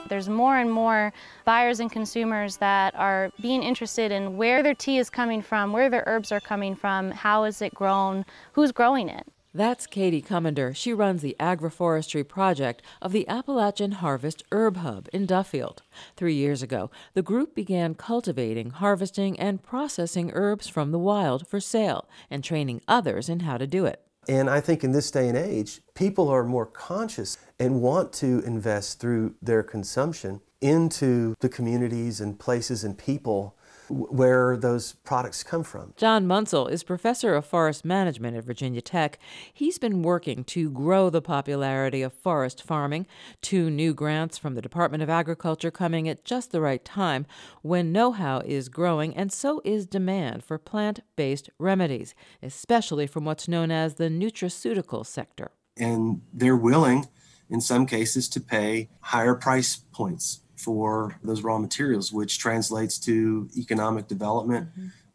There's more and more buyers and consumers that are being interested in where their tea is coming from, where their herbs are coming from, how is it grown, who's growing it. That's Katie Cummender. She runs the agroforestry project of the Appalachian Harvest Herb Hub in Duffield. 3 years ago, the group began cultivating, harvesting, and processing herbs from the wild for sale and training others in how to do it. And I think in this day and age, people are more conscious and want to invest through their consumption into the communities and places and people where those products come from. John Munsell is professor of forest management at Virginia Tech. He's been working to grow the popularity of forest farming. 2 new grants from the Department of Agriculture coming at just the right time when know-how is growing and so is demand for plant-based remedies, especially from what's known as the nutraceutical sector. And they're willing, in some cases, to pay higher price points for those raw materials, which translates to economic development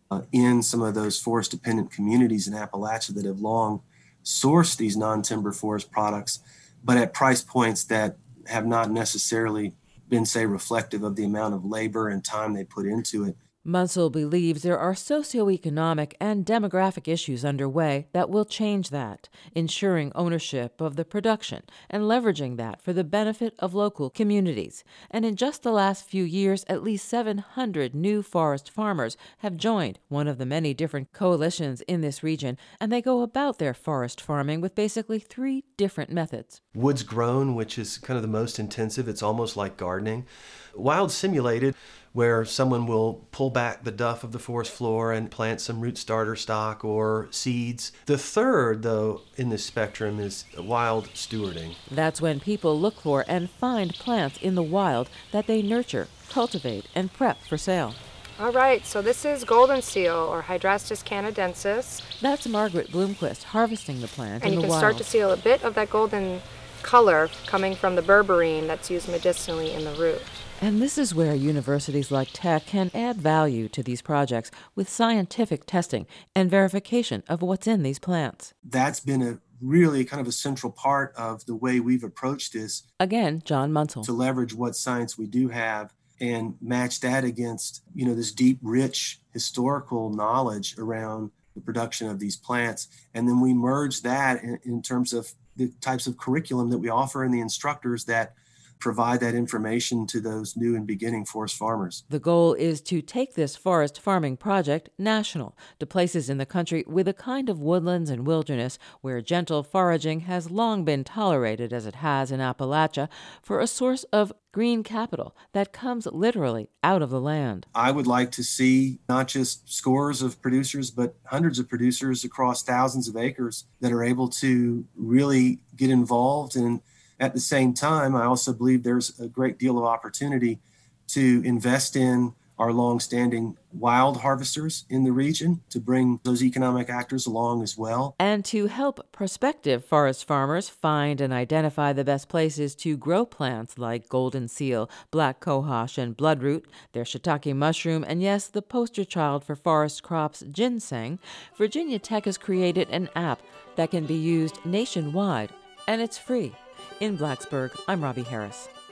in some of those forest-dependent communities in Appalachia that have long sourced these non-timber forest products, but at price points that have not necessarily been, say, reflective of the amount of labor and time they put into it. Munsell believes there are socioeconomic and demographic issues underway that will change that, ensuring ownership of the production and leveraging that for the benefit of local communities. And in just the last few years, at least 700 new forest farmers have joined one of the many different coalitions in this region, and they go about their forest farming with basically 3 different methods. Woods grown, which is kind of the most intensive. It's almost like gardening. Wild simulated, where someone will pull back the duff of the forest floor and plant some root starter stock or seeds. The third, though, in this spectrum is wild stewarding. That's when people look for and find plants in the wild that they nurture, cultivate, and prep for sale. All right, so this is golden seal, or Hydrastis canadensis. That's Margaret Bloomquist harvesting the plant in the wild. And you can start to see a bit of that golden color coming from the berberine that's used medicinally in the root. And this is where universities like Tech can add value to these projects with scientific testing and verification of what's in these plants. That's been a really kind of a central part of the way we've approached this. Again, John Munsell. To leverage what science we do have and match that against, this deep, rich historical knowledge around the production of these plants. And then we merge that in terms of the types of curriculum that we offer and the instructors that provide that information to those new and beginning forest farmers. The goal is to take this forest farming project national to places in the country with a kind of woodlands and wilderness where gentle foraging has long been tolerated, as it has in Appalachia, for a source of green capital that comes literally out of the land. I would like to see not just scores of producers, but hundreds of producers across thousands of acres that are able to really get involved. And at the same time, I also believe there's a great deal of opportunity to invest in our longstanding wild harvesters in the region, to bring those economic actors along as well. And to help prospective forest farmers find and identify the best places to grow plants like golden seal, black cohosh, and bloodroot, their shiitake mushroom, and yes, the poster child for forest crops, ginseng, Virginia Tech has created an app that can be used nationwide, and it's free. In Blacksburg, I'm Robbie Harris.